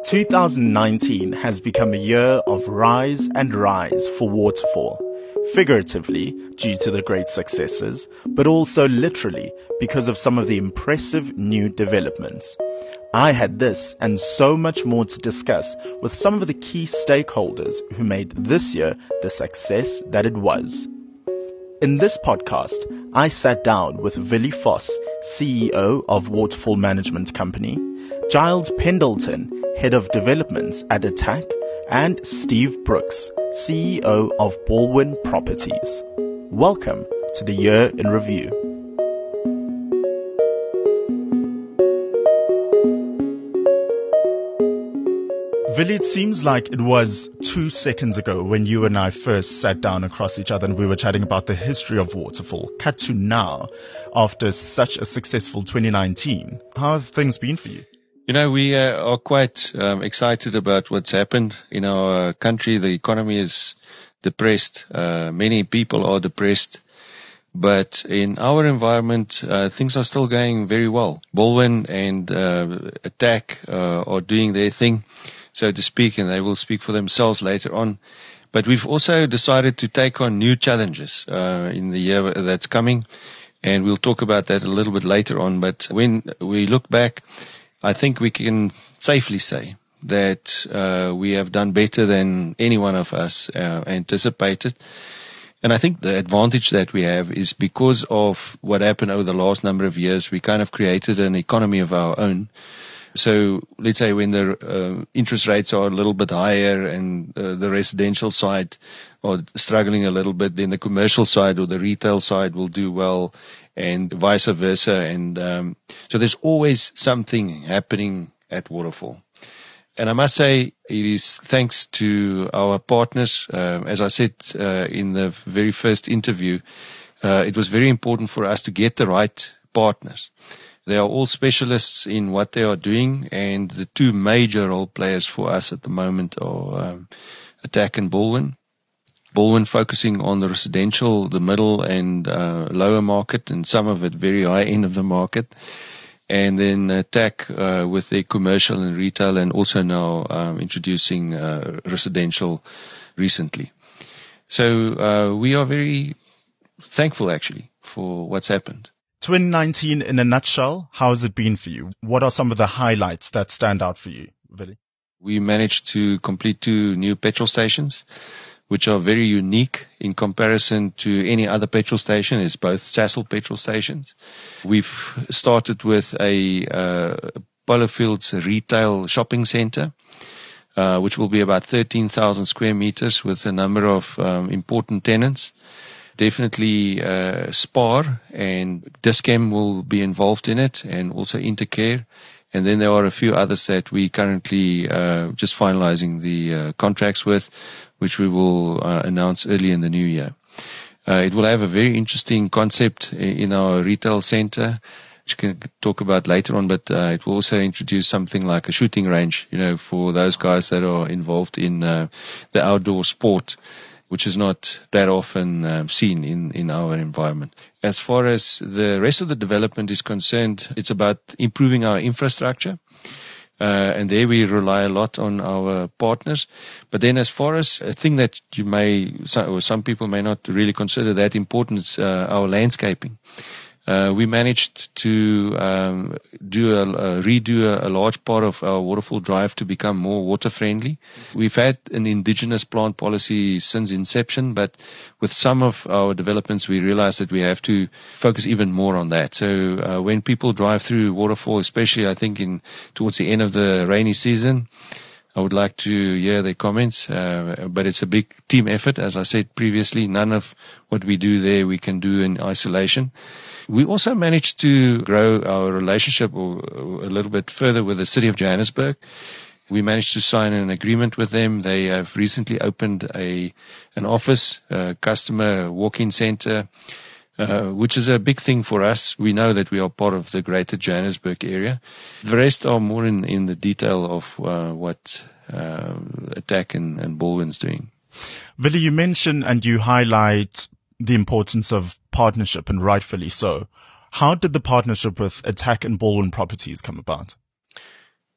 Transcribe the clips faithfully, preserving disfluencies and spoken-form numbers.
two thousand nineteen has become a year of rise and rise for Waterfall, figuratively due to the great successes, but also literally because of some of the impressive new developments. I had this and so much more to discuss with some of the key stakeholders who made this year the success that it was. In this podcast, I sat down with Willie Voss, C E O of Waterfall Management Company, Giles Pendleton, Head of Developments at Attack, and Steve Brooks, C E O of Baldwin Properties. Welcome to the Year in Review. Willie, it seems like it was two seconds ago when you and I first sat down across each other and we were chatting about the history of Waterfall. Cut to now, after such a successful twenty nineteen. How have things been for you? You know, we uh, are quite um, excited about what's happened in our uh, country. The economy is depressed. Uh, many people are depressed. But in our environment, uh, things are still going very well. Baldwin and uh, Attack uh, are doing their thing, so to speak, and they will speak for themselves later on. But we've also decided to take on new challenges uh, in the year that's coming, and we'll talk about that a little bit later on. But when we look back, I think we can safely say that uh, we have done better than any one of us uh, anticipated. And I think the advantage that we have is because of what happened over the last number of years, we kind of created an economy of our own. So let's say when the uh, interest rates are a little bit higher and uh, the residential side are struggling a little bit, then the commercial side or the retail side will do well, and vice versa. And um, so there's always something happening at Waterfall. And I must say it is thanks to our partners. Uh, as I said uh, in the very first interview, uh, it was very important for us to get the right partners. They are all specialists in what they are doing, and the two major role players for us at the moment are um, Attack and Baldwin. Baldwin focusing on the residential, the middle and uh, lower market, and some of it very high end of the market. And then Attack uh, with their commercial and retail, and also now um, introducing uh, residential recently. So uh, we are very thankful actually for what's happened. twenty nineteen in a nutshell, how has it been for you? What are some of the highlights that stand out for you, Willie? We managed to complete two new petrol stations, which are very unique in comparison to any other petrol station. It's both Sasol petrol stations. We've started with a uh, Polo Fields retail shopping center, uh, which will be about thirteen thousand square meters with a number of um, important tenants. Definitely uh, Spar and Dis-Chem will be involved in it, and also Intercare. And then there are a few others that we currently uh, just finalizing the uh, contracts with, which we will uh, announce early in the new year. Uh, it will have a very interesting concept in our retail center, which we can talk about later on, but uh, it will also introduce something like a shooting range, you know, for those guys that are involved in uh, the outdoor sport, which is not that often um, seen in, in our environment. As far as the rest of the development is concerned, it's about improving our infrastructure. Uh, and there we rely a lot on our partners. But then as far as a thing that you may, or some people may not really consider that important, is uh, our landscaping. Uh, we managed to um, do a, a redo a, a large part of our Waterfall Drive to become more water friendly. We've had an indigenous plant policy since inception, but with some of our developments, we realized that we have to focus even more on that. So uh, when people drive through Waterfall, especially I think in towards the end of the rainy season, I would like to hear their comments, uh, but it's a big team effort. As I said previously, none of what we do there we can do in isolation. We also managed to grow our relationship a little bit further with the City of Johannesburg. We managed to sign an agreement with them. They have recently opened a an office, a customer walk-in center, uh, which is a big thing for us. We know that we are part of the greater Johannesburg area. The rest are more in, in the detail of uh, what uh, Attack and, and Baldwin's doing. Willie, you mention and you highlight the importance of partnership, and rightfully so. How did the partnership with Attack and Baldwin Properties come about?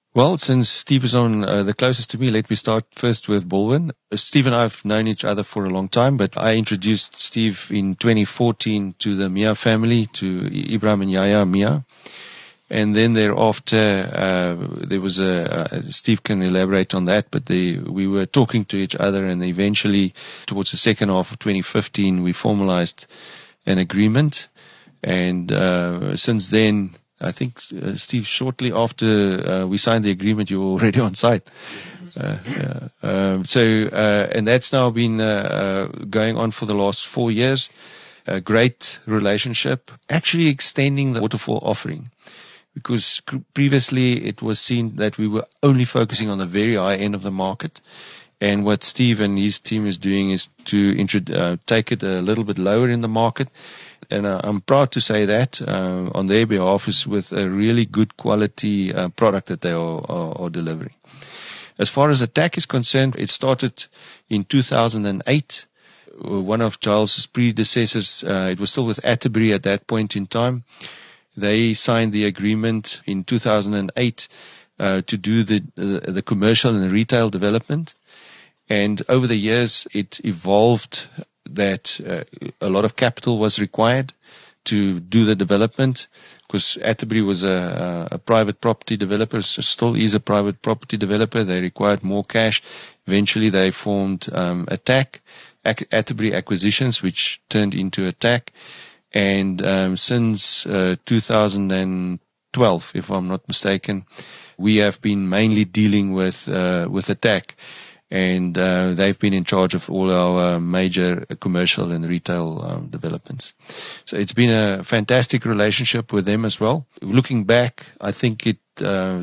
Well, since Steve is on uh, the closest to me, let me start first with Baldwin. Uh, Steve and I have known each other for a long time, but I introduced Steve in twenty fourteen to the Mia family, to Ibrahim and Yaya Mia. And then thereafter, uh, there was a, uh, Steve can elaborate on that, but they, we were talking to each other, and eventually towards the second half of twenty fifteen, we formalized an agreement. And, uh, since then, I think, uh, Steve, shortly after uh, we signed the agreement, you were already on site. Uh, yeah. um, so, uh, and that's now been uh, uh, going on for the last four years. A great relationship, actually extending the Waterfall offering. Because previously it was seen that we were only focusing on the very high end of the market. And what Steve and his team is doing is to intro- uh, take it a little bit lower in the market. And uh, I'm proud to say that uh, on their behalf is with a really good quality uh, product that they are, are, are delivering. As far as Attack is concerned, it started in two thousand eight. One of Giles' predecessors, uh, it was still with Atterbury at that point in time. They signed the agreement in two thousand eight uh, to do the uh, the commercial and the retail development. And over the years, it evolved that uh, a lot of capital was required to do the development, because Atterbury was a, a private property developer, so still is a private property developer. They required more cash. Eventually, they formed um, Attack, Atterbury Acquisitions, which turned into Attack. And um, since uh, two thousand twelve, if I'm not mistaken, we have been mainly dealing with uh, with Attack. And uh, they've been in charge of all our uh, major commercial and retail um, developments. So it's been a fantastic relationship with them as well. Looking back, I think it uh,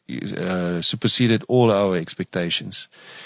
uh, superseded all our expectations.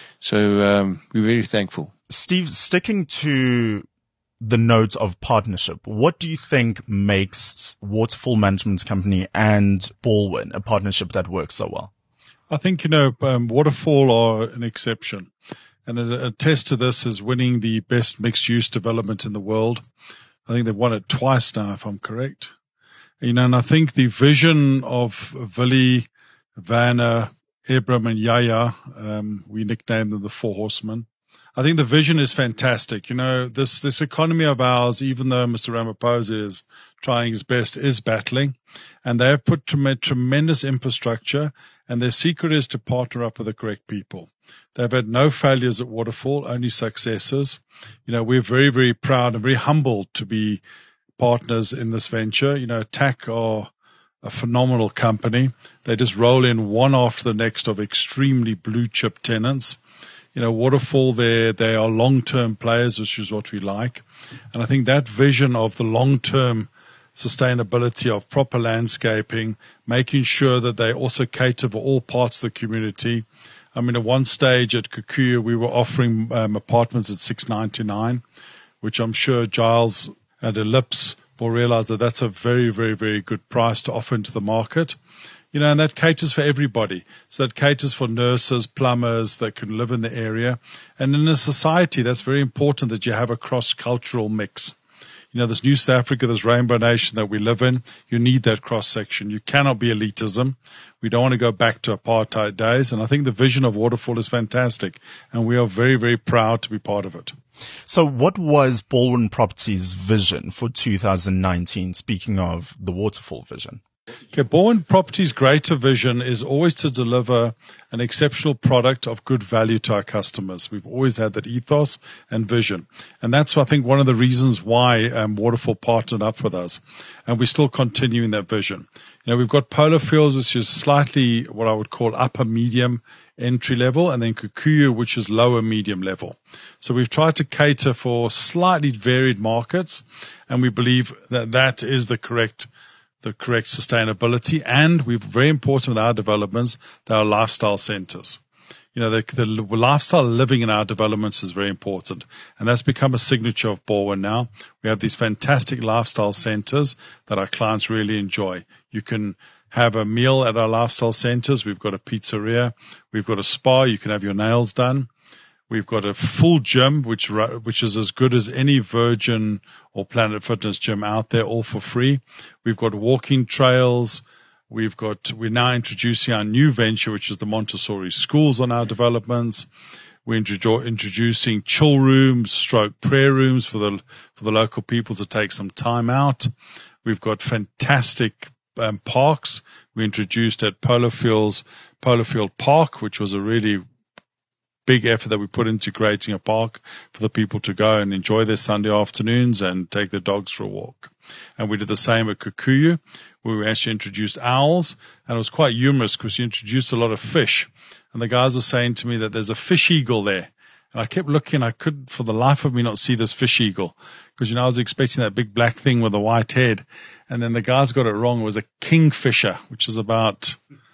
So um, we're very thankful. Steve, sticking to the note of partnership, what do you think makes Waterfall Management Company and Baldwin a partnership that works so well? I think, you know, um, Waterfall are an exception. And a, a test to this is winning the best mixed-use development in the world. I think they've won it twice now, if I'm correct. You know, and I think the vision of Willie, Vanna, Ibrahim and Yaya, um, we nicknamed them the Four Horsemen. I think the vision is fantastic. You know, this, this economy of ours, even though Mister Ramaphosa is trying his best, is battling. And they have put trem- tremendous infrastructure, and their secret is to partner up with the correct people. They've had no failures at Waterfall, only successes. You know, we're very, very proud and very humbled to be partners in this venture. You know, Attack are a phenomenal company. They just roll in one after the next of extremely blue chip tenants. You know, Waterfall, they they are long-term players, which is what we like. And I think that vision of the long-term sustainability of proper landscaping, making sure that they also cater for all parts of the community. I mean, at one stage at Kikuyu, we were offering um, apartments at six ninety-nine, which I'm sure Giles and Ellipse will realize that that's a very, very, very good price to offer into the market. You know, and that caters for everybody. So that caters for nurses, plumbers that can live in the area. And in a society, that's very important that you have a cross-cultural mix. You know, this New South Africa, this rainbow nation that we live in, you need that cross-section. You cannot be elitism. We don't want to go back to apartheid days. And I think the vision of Waterfall is fantastic. And we are very, very proud to be part of it. So what was Baldwin Properties' vision for two thousand nineteen, speaking of the Waterfall vision? Okay, Baldwin Properties' greater vision is always to deliver an exceptional product of good value to our customers. We've always had that ethos and vision. And that's, I think, one of the reasons why um, Waterfall partnered up with us. And we're still continuing that vision. You know, we've got Polo Fields, which is slightly what I would call upper medium entry level, and then Kikuyu, which is lower medium level. So we've tried to cater for slightly varied markets, and we believe that that is the correct the correct sustainability, and we're very important with our developments, they are lifestyle centers. You know, the, the lifestyle living in our developments is very important, and that's become a signature of Baldwin now. We have these fantastic lifestyle centers that our clients really enjoy. You can have a meal at our lifestyle centers. We've got a pizzeria. We've got a spa. You can have your nails done. We've got a full gym, which which is as good as any Virgin or Planet Fitness gym out there, all for free. We've got walking trails. We've got, we're now introducing our new venture, which is the Montessori schools on our developments. We're introducing chill rooms, stroke prayer rooms for the, for the local people to take some time out. We've got fantastic um, parks. We introduced at Polo Fields, Polo Field Park, which was a really big effort that we put into creating a park for the people to go and enjoy their Sunday afternoons and take their dogs for a walk. And we did the same at Kikuyu, where we actually introduced owls, and it was quite humorous because we introduced a lot of fish. And the guys were saying to me that there's a fish eagle there. And I kept looking, I could for the life of me not see this fish eagle. Because, you know, I was expecting that big black thing with a white head. And then the guys got it wrong. It was a kingfisher, which is about,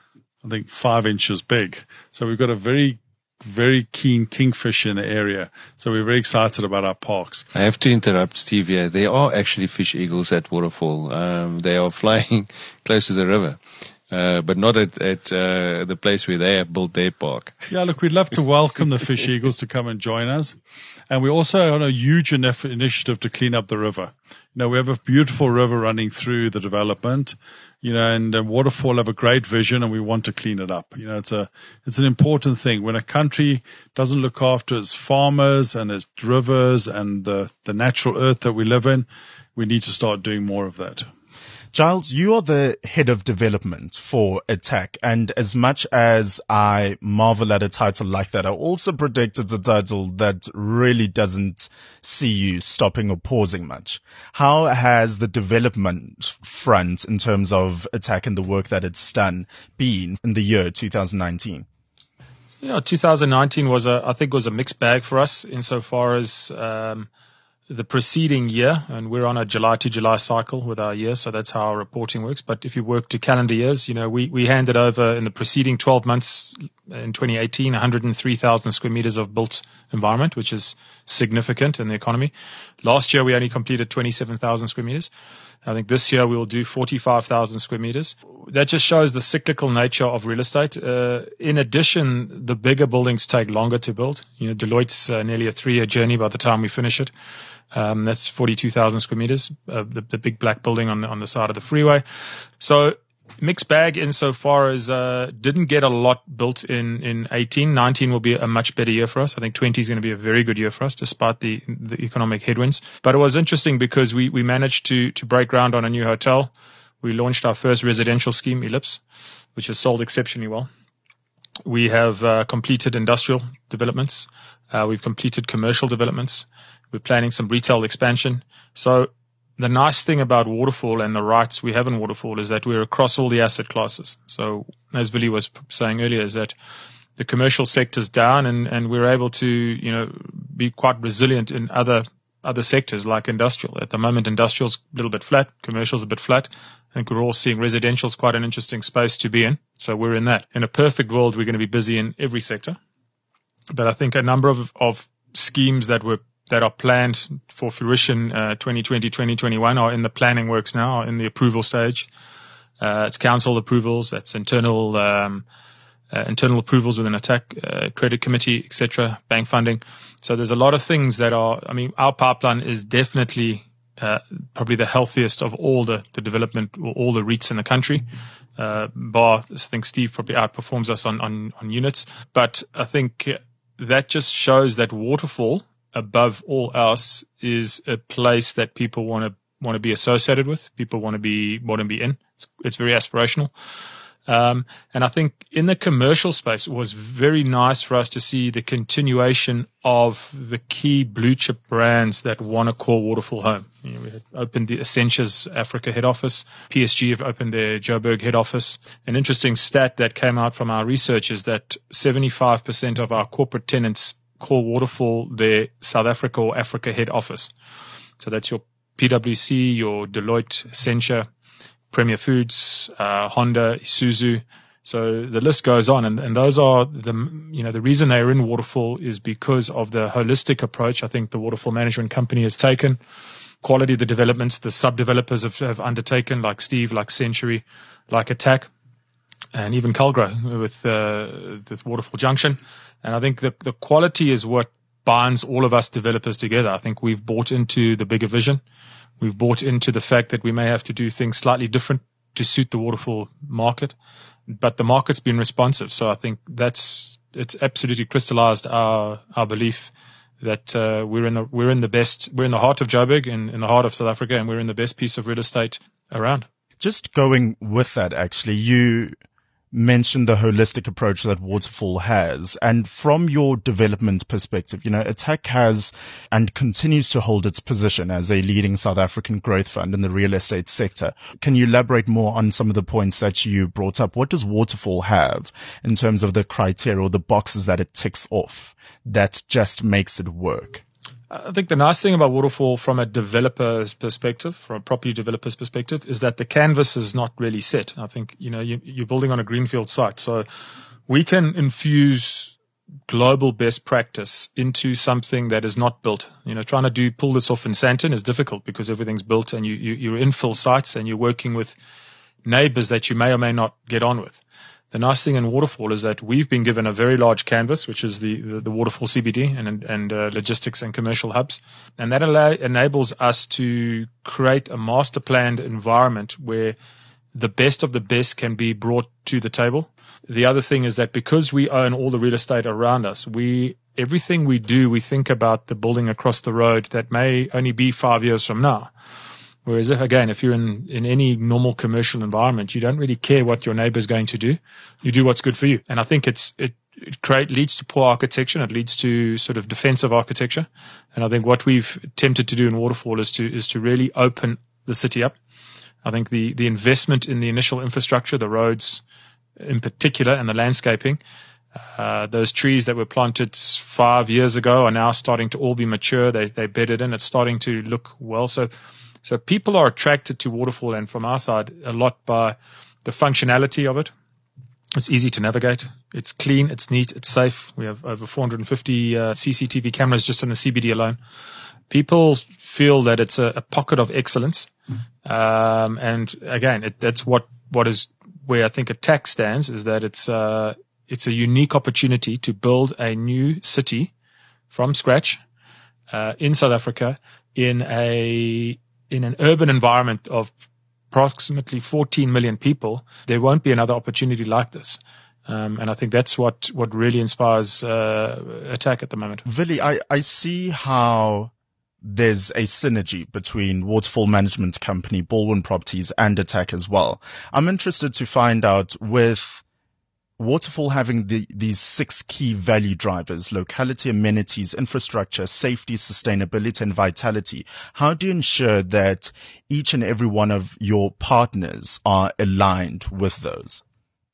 I think, five inches big. So we've got a very very keen kingfisher in the area. So we're very excited about our parks. I have to interrupt Steve here. There are actually fish eagles at Waterfall. Um, they are flying close to the river. Uh, but not at, at uh, the place where they have built their park. Yeah, look, we'd love to welcome the fish eagles to come and join us. And we're also on a huge initiative to clean up the river. You know, we have a beautiful river running through the development, you know, and uh, Waterfall have a great vision and we want to clean it up. You know, it's a, it's an important thing. When a country doesn't look after its farmers and its rivers and the, the natural earth that we live in, we need to start doing more of that. Giles, you are the head of development for Attack, and as much as I marvel at a title like that, I also predict it's a title that really doesn't see you stopping or pausing much. How has the development front in terms of Attack and the work that it's done been in the year two thousand nineteen? Yeah, two thousand nineteen was a, I think was a mixed bag for us insofar as, um, the preceding year, and we're on a July to July cycle with our year, so that's how our reporting works. But if you work to calendar years, you know, we, we handed over in the preceding twelve months in twenty eighteen, one hundred three thousand square meters of built environment, which is significant in the economy. Last year, we only completed twenty-seven thousand square meters. I think this year we will do forty-five thousand square meters. That just shows the cyclical nature of real estate. Uh, in addition, the bigger buildings take longer to build. You know, Deloitte's uh, nearly a three-year journey by the time we finish it. Um, that's forty-two thousand square meters, uh, the, the big black building on the, on the side of the freeway. So mixed bag insofar as, uh, didn't get a lot built in, in eighteen. nineteen will be a much better year for us. I think twenty is going to be a very good year for us despite the, the economic headwinds. But it was interesting because we, we managed to, to break ground on a new hotel. We launched our first residential scheme, Ellipse, which has sold exceptionally well. We have, uh, completed industrial developments. Uh, we've completed commercial developments. We're planning some retail expansion. So the nice thing about Waterfall and the rights we have in Waterfall is that we're across all the asset classes. So as Billy was saying earlier, is that the commercial sector's down and, and we're able to, you know, be quite resilient in other, other sectors like industrial. At the moment, industrial's a little bit flat, commercial's a bit flat. I think we're all seeing residential's quite an interesting space to be in. So we're in that. In a perfect world, we're going to be busy in every sector. But I think a number of, of schemes that were that are planned for fruition uh, twenty twenty, twenty twenty-one are in the planning works now, are in the approval stage. Uh, it's council approvals, that's internal um, uh, internal approvals within Attack, uh, credit committee, et cetera, bank funding. So there's a lot of things that are, I mean, our pipeline is definitely uh, probably the healthiest of all the, the development, all the REITs in the country. Uh, bar, I think Steve probably outperforms us on, on, on units. But I think that just shows that Waterfall, above all else, is a place that people want to want to be associated with. People want to be want to be in. It's, it's very aspirational. Um, and I think in the commercial space, it was very nice for us to see the continuation of the key blue chip brands that want to call Waterfall home. You know, we had opened the Essentials Africa head office. P S G have opened their Joburg head office. An interesting stat that came out from our research is that seventy-five percent of our corporate tenants call Waterfall their South Africa or Africa head office. So that's your P W C, your Deloitte, Accenture, Premier Foods, uh, Honda, Isuzu. So the list goes on, and, and those are the, you know, the reason they're in Waterfall is because of the holistic approach I think the Waterfall Management Company has taken. Quality of the developments, the sub-developers have, have undertaken, like Steve, like Century, like Attack, and even Calgro with, uh, with Waterfall Junction. And I think the, the quality is what binds all of us developers together. I think we've bought into the bigger vision. We've bought into the fact that we may have to do things slightly different to suit the waterfall market. But the market's been responsive. So I think that's, it's absolutely crystallized our, our belief that, uh, we're in the, we're in the best, we're in the heart of Joburg and in the heart of South Africa, and we're in the best piece of real estate around. Just going with that, actually, you mentioned the holistic approach that Waterfall has. And from your development perspective, you know, Attacq has and continues to hold its position as a leading South African growth fund in the real estate sector. Can you elaborate more on some of the points that you brought up? What does Waterfall have in terms of the criteria or the boxes that it ticks off that just makes it work? I think the nice thing about Waterfall from a developer's perspective, from a property developer's perspective, is that the canvas is not really set. I think, you know, you, you're building on a greenfield site. So we can infuse global best practice into something that is not built. You know, trying to do, pull this off in Sandton is difficult because everything's built and you, you, you're infill sites and you're working with neighbors that you may or may not get on with. The nice thing in Waterfall is that we've been given a very large canvas, which is the, the, the Waterfall C B D and, and uh, logistics and commercial hubs. And that allow, enables us to create a master planned environment where the best of the best can be brought to the table. The other thing is that because we own all the real estate around us, we everything we do, we think about the building across the road that may only be five years from now. Whereas, if, again, if you're in, in any normal commercial environment, you don't really care what your neighbor's going to do. You do what's good for you. And I think it's, it, it create, leads to poor architecture and it leads to sort of defensive architecture. And I think what we've attempted to do in Waterfall is to, is to really open the city up. I think the, the investment in the initial infrastructure, the roads in particular, and the landscaping, uh, those trees that were planted five years ago are now starting to all be mature. They, they bedded in. It's starting to look well. So, So people are attracted to Waterfall, and from our side, a lot by the functionality of it. It's easy to navigate. It's clean. It's neat. It's safe. We have over four hundred fifty uh, C C T V cameras just in the C B D alone. People feel that it's a, a pocket of excellence. Um, and again, it, that's what, what is where I think Attacq stands, is that it's, uh, it's a unique opportunity to build a new city from scratch, uh, in South Africa in a, in an urban environment of approximately fourteen million people. There won't be another opportunity like this. Um, and I think that's what, what really inspires uh, Attacq at the moment. Willie, I, I see how there's a synergy between Waterfall Management Company, Baldwin Properties, and Attacq as well. I'm interested to find out, with Waterfall having the, these six key value drivers: locality, amenities, infrastructure, safety, sustainability, and vitality, how do you ensure that each and every one of your partners are aligned with those?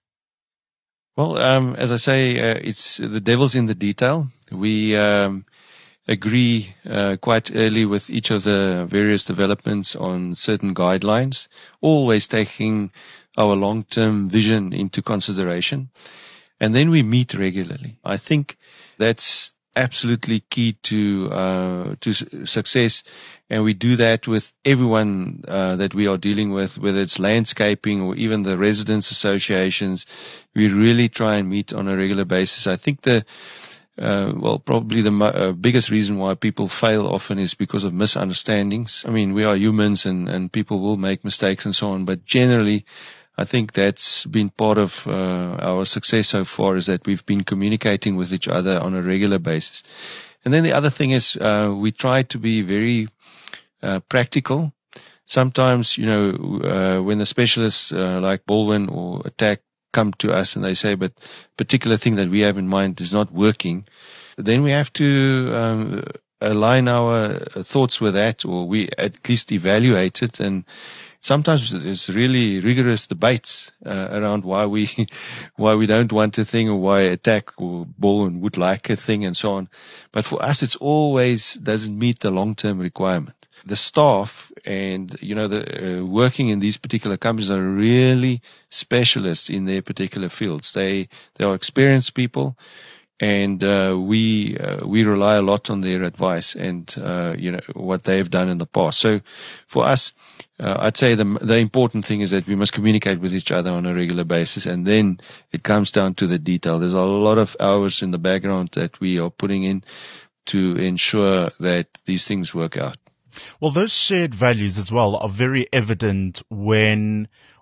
Well, um, as I say, uh, it's the devil's in the detail. We um, agree uh, quite early with each of the various developments on certain guidelines, always taking our long-term vision into consideration. And then we meet regularly. I think that's absolutely key to uh, to su- success. And we do that with everyone uh, that we are dealing with, whether it's landscaping or even the residents associations. We really try and meet on a regular basis. I think the Uh, well, probably the mo- uh, biggest reason why people fail often is because of misunderstandings. I mean, we are humans and, and people will make mistakes and so on, but generally, I think that's been part of uh, our success so far, is that we've been communicating with each other on a regular basis. And then the other thing is uh, we try to be very uh, practical. Sometimes, you know, uh, when the specialists uh, like Baldwin or Attacq come to us and they say, but particular thing that we have in mind is not working, then we have to um, align our thoughts with that, or we at least evaluate it. And sometimes there's really rigorous debates uh, around why we why we don't want a thing, or why Attacq or Baldwin would like a thing, and so on. But for us, it's always doesn't meet the long-term requirement. The staff and, you know, the uh, working in these particular companies are really specialists in their particular fields. They they are experienced people, and uh, we uh, we rely a lot on their advice and uh, you know, what they've done in the past. So for us, uh, I'd say the the important thing is that we must communicate with each other on a regular basis, and then it comes down to the detail. There's a lot of hours in the background that we are putting in to ensure that these things work out. Well, those shared values as well are very evident when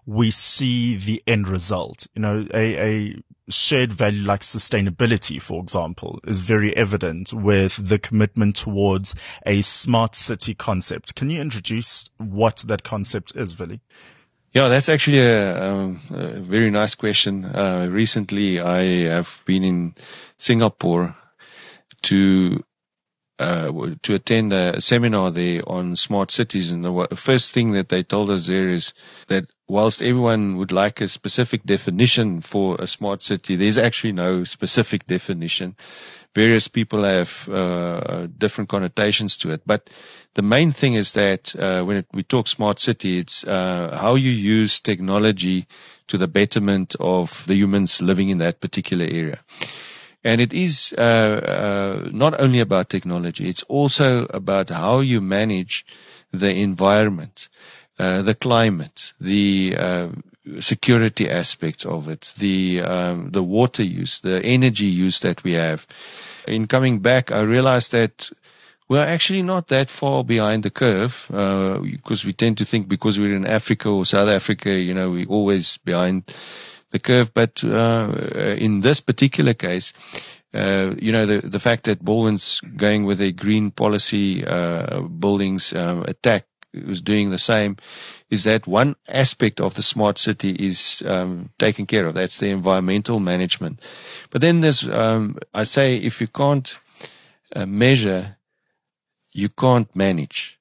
we see the end result. You know, a, a shared value like sustainability, for example, is very evident with the commitment towards a smart city concept. Can you introduce what that concept is, Vili? Yeah, that's actually a, um, a very nice question. Uh, recently, I have been in Singapore to uh, to attend a seminar there on smart cities, and the first thing that they told us there is that whilst everyone would like a specific definition for a smart city, there's actually no specific definition. Various people have uh, different connotations to it, but the main thing is that uh, when it, we talk smart city, it's uh, how you use technology to the betterment of the humans living in that particular area. And it is uh, uh, not only about technology, it's also about how you manage the environment, uh, the climate, the uh, security aspects of it, the um, the water use, the energy use that we have. In coming back, I realized that we're actually not that far behind the curve, uh, because we tend to think because we're in Africa or South Africa, you know, we're always behind the curve. But uh, in this particular case, uh, you know, the, the fact that Baldwin's going with a green policy, uh, buildings, um, attack is doing the same, is that one aspect of the smart city is um, taken care of. That's the environmental management. But then there's, um, I say, if you can't uh, measure, you can't manage.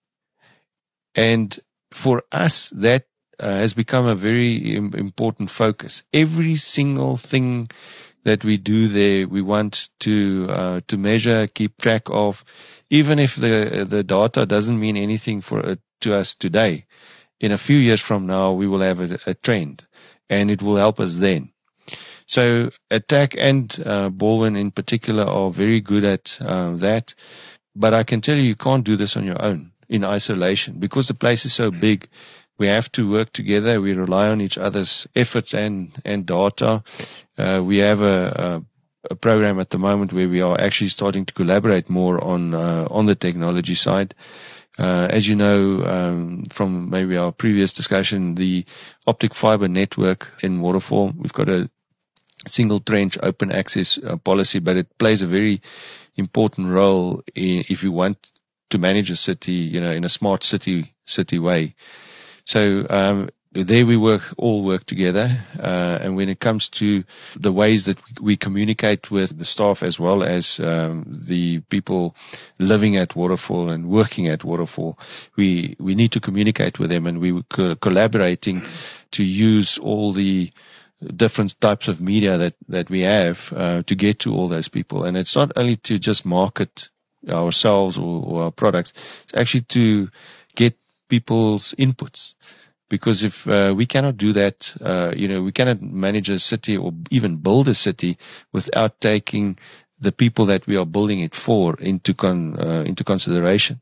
And for us, that uh, has become a very im- important focus. Every single thing that we do there, we want to uh, to measure, keep track of, even if the the data doesn't mean anything for uh, to us today. In a few years from now, we will have a, a trend, and it will help us then. So Attack and uh, Baldwin in particular are very good at uh, that. But I can tell you, you can't do this on your own in isolation because the place is so big. We have to work together. We rely on each other's efforts and, and data. Uh, we have a, a, a program at the moment where we are actually starting to collaborate more on, uh, on the technology side. Uh, as you know, um, from maybe our previous discussion, the optic fiber network in Waterfall, we've got a single trench open access uh, policy, but it plays a very important role in, if you want to manage a city, you know, in a smart city, city way. So, um, there we work, all work together. Uh, and when it comes to the ways that we communicate with the staff as well as, um, the people living at Waterfall and working at Waterfall, we, we need to communicate with them, and we were co- collaborating to use all the different types of media that, that we have, uh, to get to all those people. And it's not only to just market ourselves or, or our products, it's actually to get people's inputs. Because if uh, we cannot do that, uh, you know, we cannot manage a city or even build a city without taking the people that we are building it for into con, uh, into consideration.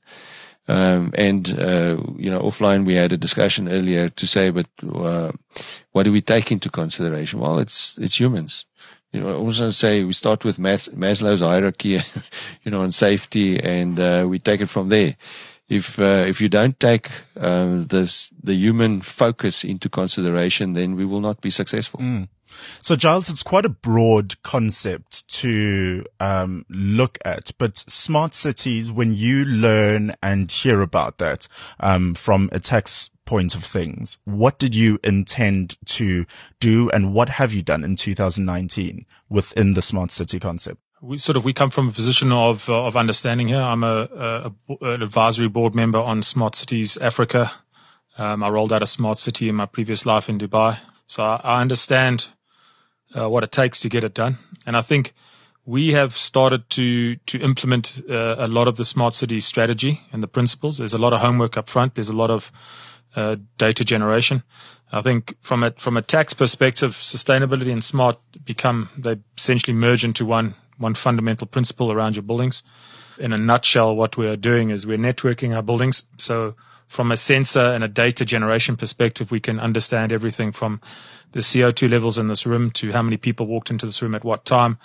Um, and, uh, you know, offline we had a discussion earlier to say, but, uh, what do we take into consideration? Well, it's, it's humans. You know, I also say we start with Mas- Maslow's hierarchy, you know, on safety, and, uh, we take it from there. If, uh, if you don't take, uh, this, the human focus into consideration, then we will not be successful. Mm. So, Giles, it's quite a broad concept to um, look at, but smart cities, when you learn and hear about that um, from Attack's point of things, what did you intend to do, and what have you done in two thousand nineteen within the smart city concept? We sort of we come from a position of uh, of understanding here. I'm a, a, an advisory board member on Smart Cities Africa. Um, I rolled out a smart city in my previous life in Dubai, so I, I understand Uh, what it takes to get it done. And I think we have started to to implement uh, a lot of the smart city strategy and the principles. There's a lot of homework up front. There's a lot of uh, data generation. I think from a from a tax perspective, sustainability and smart become, they essentially merge into one one fundamental principle around your buildings. In a nutshell, what we are doing is we're networking our buildings. So from a sensor and a data generation perspective, we can understand everything from the C O two levels in this room to how many people walked into this room at what time,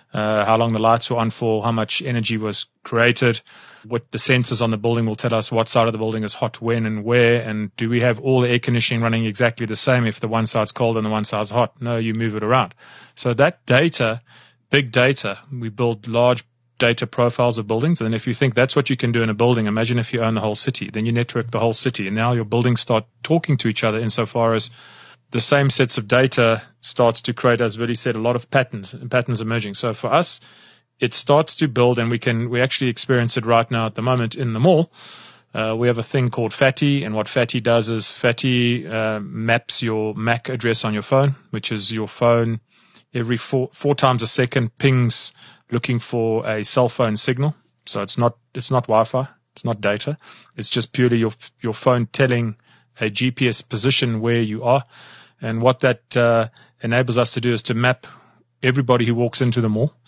uh, how long the lights were on for, how much energy was created, what the sensors on the building will tell us what side of the building is hot when and where, and do we have all the air conditioning running exactly the same if the one side's cold and the one side's hot? No, you move it around. So that data, big data, we build large data profiles of buildings, and if you think that's what you can do in a building, imagine if you own the whole city. Then you network the whole city, and now your buildings start talking to each other insofar as the same sets of data starts to create, as Willie said, a lot of patterns and patterns emerging. So for us, it starts to build, and we can we actually experience it right now at the moment in the mall. Uh, we have a thing called Fatty, and what Fatty does is Fatty uh, maps your M A C address on your phone, which is your phone every four four times a second pings looking for a cell phone signal. So it's not it's not Wi-Fi, it's not data, it's just purely your your phone telling a G P S position where you are. And what that uh, enables us to do is to map everybody who walks into the mall.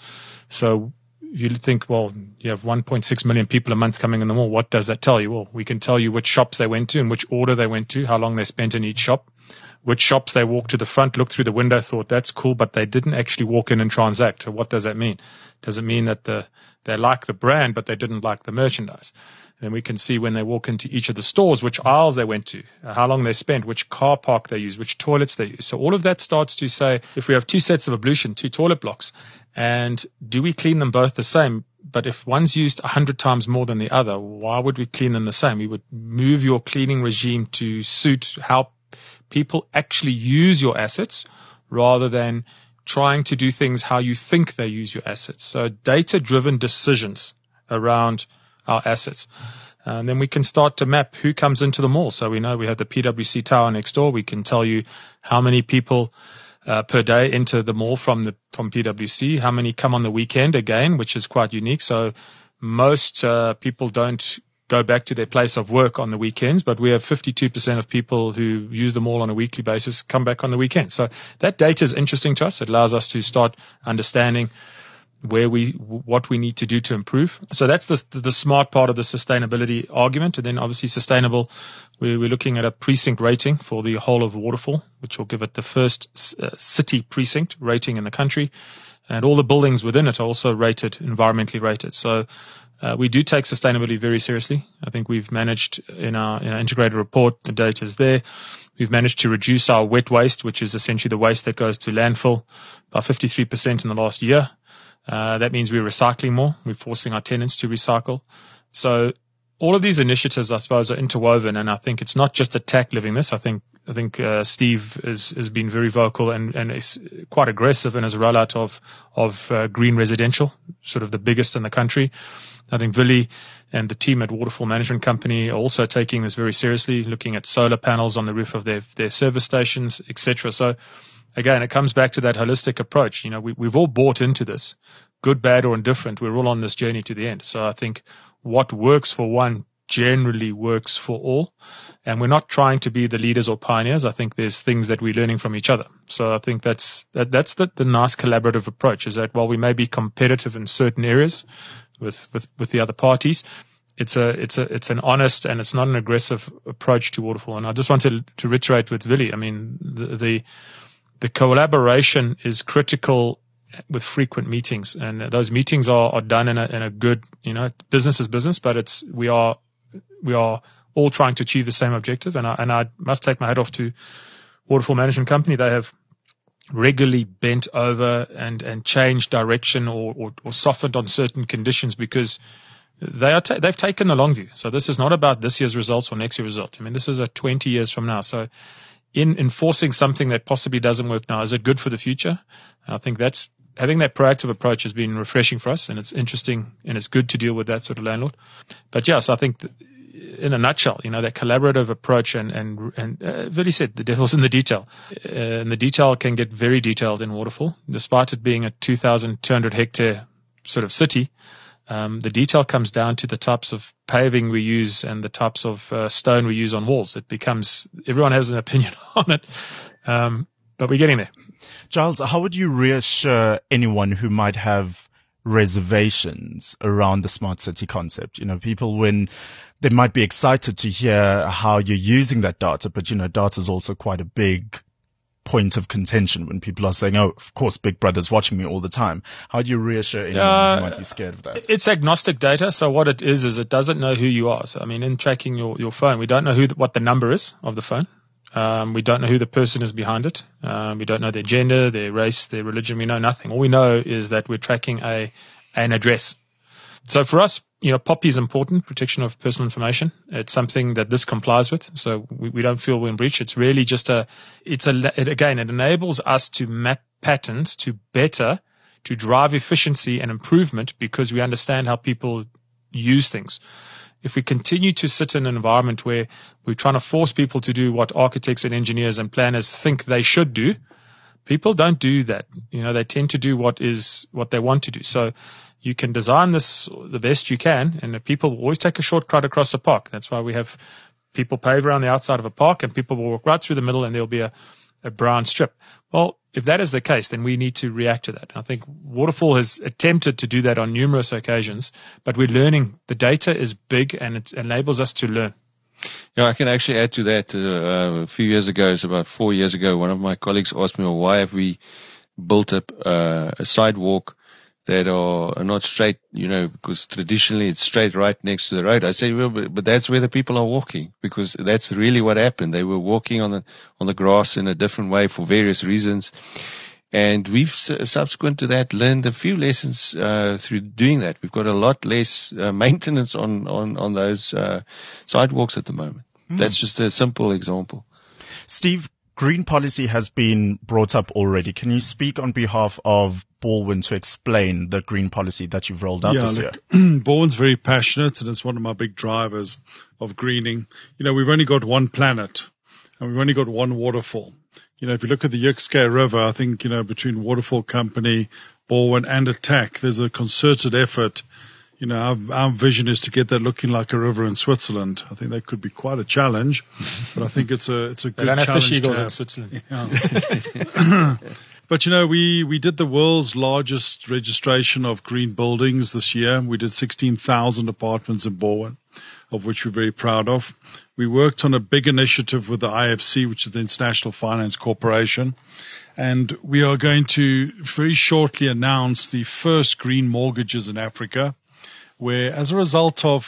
So you think, well, you have one point six million people a month coming in the mall. What does that tell you? Well, we can tell you which shops they went to, in which order they went to, how long they spent in each shop, which shops they walked to the front, looked through the window, thought that's cool, but they didn't actually walk in and transact. So what does that mean? Does it mean that the they like the brand, but they didn't like the merchandise? Then we can see when they walk into each of the stores, which aisles they went to, how long they spent, which car park they used, which toilets they used. So all of that starts to say, if we have two sets of ablution, two toilet blocks, and do we clean them both the same? But if one's used a hundred times more than the other, why would we clean them the same? We would move your cleaning regime to suit how people actually use your assets rather than trying to do things how you think they use your assets. So data-driven decisions around our assets. And then we can start to map who comes into the mall. So we know we have the P W C tower next door. We can tell you how many people uh, per day enter the mall from the from P W C, how many come on the weekend again, which is quite unique. So most uh, people don't go back to their place of work on the weekends, but we have fifty-two percent of people who use the mall on a weekly basis come back on the weekend. So that data is interesting to us. It allows us to start understanding where we, what we need to do to improve. So that's the, the smart part of the sustainability argument. And then obviously sustainable, we're, we're looking at a precinct rating for the whole of Waterfall, which will give it the first uh, city precinct rating in the country. And all the buildings within it are also rated, environmentally rated. So uh, we do take sustainability very seriously. I think we've managed in our, in our integrated report, the data is there. We've managed to reduce our wet waste, which is essentially the waste that goes to landfill, by fifty-three percent in the last year. Uh, that means we're recycling more. We're forcing our tenants to recycle. So all of these initiatives, I suppose, are interwoven, and I think it's not just attack living this. I think I think uh, Steve has has been very vocal and and is quite aggressive in his rollout of of uh, green residential, sort of the biggest in the country. I think Willie and the team at Waterfall Management Company are also taking this very seriously, looking at solar panels on the roof of their their service stations, et cetera. So again, it comes back to that holistic approach. You know, we, we've all bought into this, good, bad, or indifferent. We're all on this journey to the end. So I think what works for one generally works for all. And we're not trying to be the leaders or pioneers. I think there's things that we're learning from each other. So I think that's that, that's the, the nice collaborative approach, is that while we may be competitive in certain areas with, with, with the other parties, It's a, it's a, it's an honest and it's not an aggressive approach to Waterfall. And I just want to, to reiterate with Willie. I mean, the, the, the collaboration is critical with frequent meetings, and those meetings are, are done in a, in a good, you know, business is business, but it's, we are, we are all trying to achieve the same objective. And I, and I must take my hat off to Waterfall Management Company. They have regularly bent over and, and changed direction or, or, or softened on certain conditions because They are ta- they've taken the long view. So this is not about this year's results or next year's results. I mean, this is a twenty years from now. So in enforcing something that possibly doesn't work now, is it good for the future? I think that's having that proactive approach has been refreshing for us, and it's interesting and it's good to deal with that sort of landlord. But yes, I think that in a nutshell, you know, that collaborative approach and, and, and, uh, Willie said, the devil's in the detail. Uh, and the detail can get very detailed in Waterfall, despite it being a two thousand two hundred hectare sort of city. Um, the detail comes down to the types of paving we use and the types of uh, stone we use on walls. It becomes, everyone has an opinion on it, um, but we're getting there. Giles, how would you reassure anyone who might have reservations around the smart city concept? You know, people, when they might be excited to hear how you're using that data, but, you know, data is also quite a big point of contention when people are saying, oh, of course, Big Brother's watching me all the time? How do you reassure anyone Uh, who might be scared of that? It's agnostic data. So what it is, is it doesn't know who you are. So, I mean, in tracking your, your phone, we don't know who the, what the number is of the phone. Um, we don't know who the person is behind it. Um, we don't know their gender, their race, their religion. We know nothing. All we know is that we're tracking a an address. So for us, you know, P O P I is important, protection of personal information. It's something that this complies with. So we, we don't feel we're in breach. It's really just a, it's a, it, again, it enables us to map patterns to better, to drive efficiency and improvement because we understand how people use things. If we continue to sit in an environment where we're trying to force people to do what architects and engineers and planners think they should do, people don't do that. You know, they tend to do what is, what they want to do. So you can design this the best you can, and people will always take a shortcut across the park. That's why we have people pave around the outside of a park, and people will walk right through the middle, and there'll be a, a brown strip. Well, if that is the case, then we need to react to that. I think Waterfall has attempted to do that on numerous occasions, but we're learning. The data is big, and it enables us to learn. Yeah, I can actually add to that. Uh, a few years ago, it's about four years ago, one of my colleagues asked me, well, why have we built up uh, a sidewalk that are, are not straight, you know, because traditionally it's straight right next to the road. I say, well, but, but that's where the people are walking, because that's really what happened. They were walking on the, on the grass in a different way for various reasons. And we've subsequent to that learned a few lessons, uh, through doing that. We've got a lot less uh, maintenance on, on, on those, uh, sidewalks at the moment. Mm. That's just a simple example. Steve, green policy has been brought up already. Can you speak on behalf of Baldwin to explain the green policy that you've rolled out yeah, this look, year? Baldwin's very passionate, and it's one of my big drivers of greening. You know, we've only got one planet, and we've only got one waterfall. You know, if you look at the Yukskay River, I think, you know, between Waterfall Company, Baldwin, and Attack, there's a concerted effort. You know, our, our vision is to get that looking like a river in Switzerland. I think that could be quite a challenge, but I think it's a it's a good they don't challenge have fish eagles to have. in Switzerland. Yeah. But, you know, we, we did the world's largest registration of green buildings this year. We did sixteen thousand apartments in Baldwin, of which we're very proud of. We worked on a big initiative with the I F C, which is the International Finance Corporation. And we are going to very shortly announce the first green mortgages in Africa, where as a result of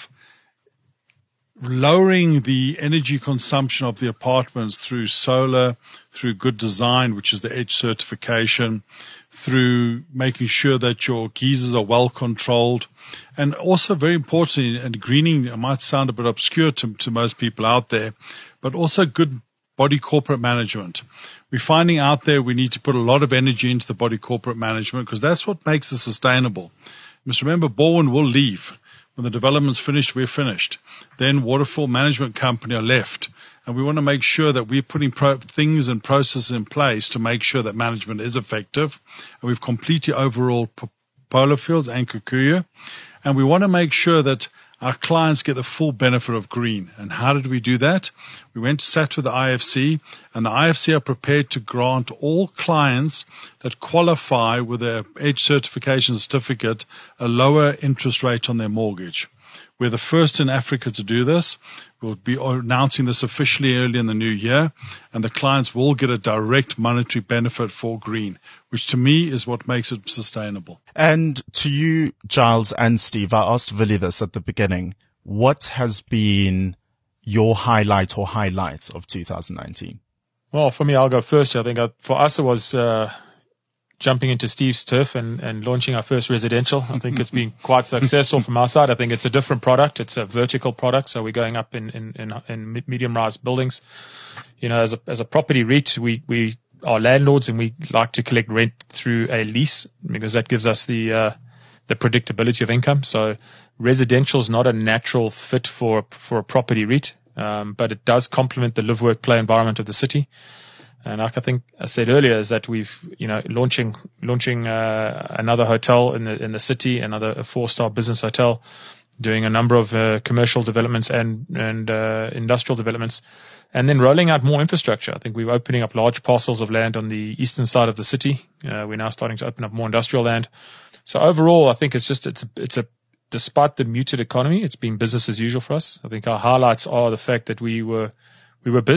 lowering the energy consumption of the apartments through solar, through good design, which is the EDGE certification, through making sure that your geysers are well controlled, and also very importantly, and greening, it might sound a bit obscure to, to most people out there, but also good body corporate management. We're finding out there we need to put a lot of energy into the body corporate management because that's what makes it sustainable. You must remember, Baldwin will leave. When the development's finished, we're finished. Then Waterfall Management Company are left. And we want to make sure that we're putting pro- things and processes in place to make sure that management is effective. And we've completely overhauled P- Polar Fields and Kikuyu. And we want to make sure that our clients get the full benefit of green. And how did we do that? We went to sat with the I F C, and the I F C are prepared to grant all clients that qualify with their EDGE certification certificate a lower interest rate on their mortgage. We're the first in Africa to do this. We'll be announcing this officially early in the new year, and the clients will get a direct monetary benefit for green, which to me is what makes it sustainable. And to you, Giles and Steve, I asked Willie this at the beginning. What has been your highlight or highlights of two thousand nineteen? Well, for me, I'll go first. I think uh, for us it was uh, jumping into Steve's turf and, and launching our first residential. I think it's been quite successful from our side. I think it's a different product. It's a vertical product, so we're going up in in, in, in medium-rise buildings. You know, as a as a property REIT, we we are landlords and we like to collect rent through a lease because that gives us the uh, the predictability of income. So residential is not a natural fit for for a property REIT, um, but it does complement the live, work, play environment of the city. And like I think I said earlier, is that we've, you know, launching launching uh, another hotel in the in the city, another a four-star business hotel, doing a number of uh, commercial developments and and uh, industrial developments, and then rolling out more infrastructure. I think we're opening up large parcels of land on the eastern side of the city. Uh, we're now starting to open up more industrial land. So overall, I think it's just it's a, it's a despite the muted economy, it's been business as usual for us. I think our highlights are the fact that we were we were busy.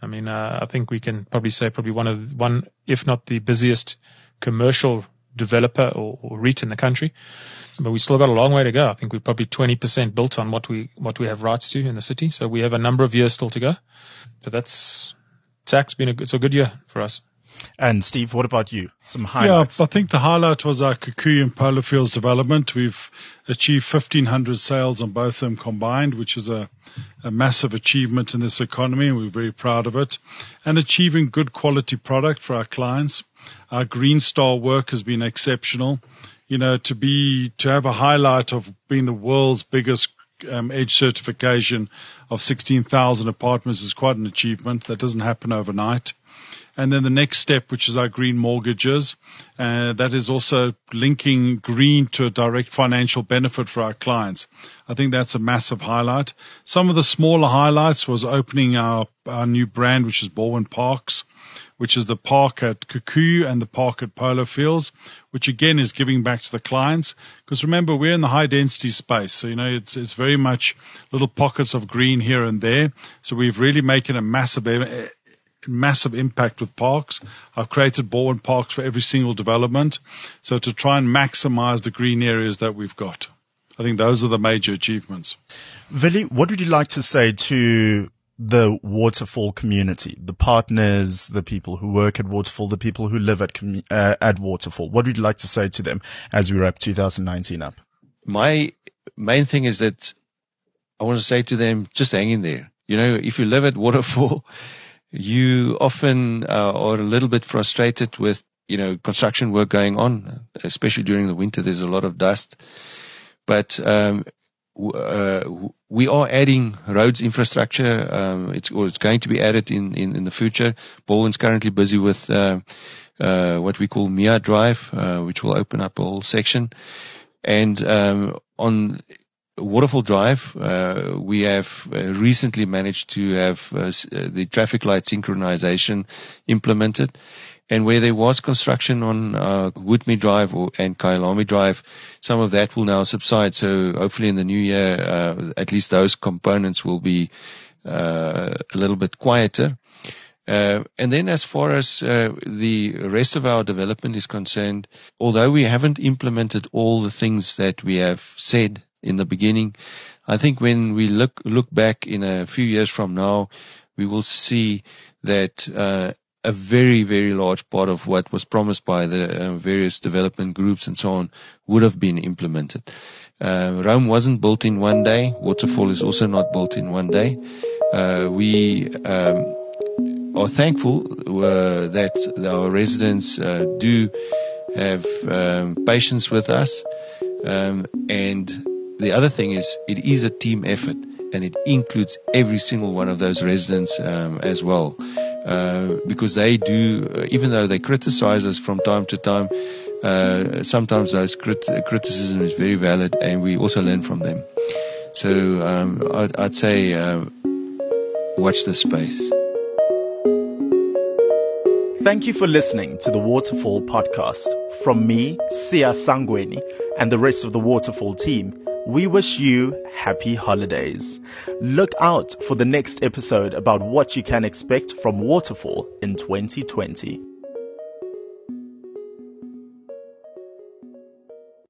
I mean, uh, I think we can probably say probably one of one, if not the busiest commercial developer or, or REIT in the country. But we still got a long way to go. I think we're probably twenty percent built on what we what we have rights to in the city. So we have a number of years still to go. But that's tax been a it's a good year for us. And Steve, what about you? Some highlights? Yeah, I think the highlight was our Kikuyu and Polo Fields development. We've achieved fifteen hundred sales on both of them combined, which is a, a massive achievement in this economy, and we're very proud of it. And achieving good quality product for our clients. Our Green Star work has been exceptional. You know, to be to have a highlight of being the world's biggest um, EDGE certification of sixteen thousand apartments is quite an achievement. That doesn't happen overnight. And then the next step, which is our green mortgages, uh, that is also linking green to a direct financial benefit for our clients. I think that's a massive highlight. Some of the smaller highlights was opening our, our new brand, which is Baldwin Parks, which is the park at Kikuyu and the park at Polo Fields, which again is giving back to the clients. Because remember, we're in the high density space. So, you know, it's, it's very much little pockets of green here and there. So we've really making a massive massive impact with parks. I've created Baldwin Parks for every single development. So to try and maximize the green areas that we've got. I think those are the major achievements. Vili, what would you like to say to the Waterfall community, the partners, the people who work at Waterfall, the people who live at commu- uh, at Waterfall? What would you like to say to them as we wrap two thousand nineteen up? My main thing is that I want to say to them, just hang in there. You know, if you live at Waterfall, you often uh, are a little bit frustrated with, you know, construction work going on, especially during the winter. There's a lot of dust. But um, w- uh, we are adding roads infrastructure. Um, it's, or it's going to be added in, in, in the future. Baldwin's currently busy with uh, uh, what we call Mia Drive, uh, which will open up a whole section. And um, on Waterfall Drive, uh, we have uh, recently managed to have uh, the traffic light synchronization implemented. And where there was construction on uh, Woodmead Drive or, and Kyalami Drive, some of that will now subside. So hopefully in the new year, uh, at least those components will be uh, a little bit quieter. Uh, and then as far as uh, the rest of our development is concerned, although we haven't implemented all the things that we have said in the beginning, I think when we look look back in a few years from now, we will see that uh, a very, very large part of what was promised by the uh, various development groups and so on would have been implemented. Uh, Rome wasn't built in one day. Waterfall is also not built in one day. Uh, we um, are thankful uh, that our residents uh, do have um, patience with us, um, and the other thing is, it is a team effort, and it includes every single one of those residents um, as well, uh, because they do, uh, even though they criticize us from time to time, uh, sometimes those crit- criticism is very valid, and we also learn from them. So um, I'd, I'd say uh, watch this space. Thank you for listening to the Waterfall podcast. From me, Sia Sangweni, and the rest of the Waterfall team, we wish you happy holidays. Look out for the next episode about what you can expect from Waterfall in twenty twenty.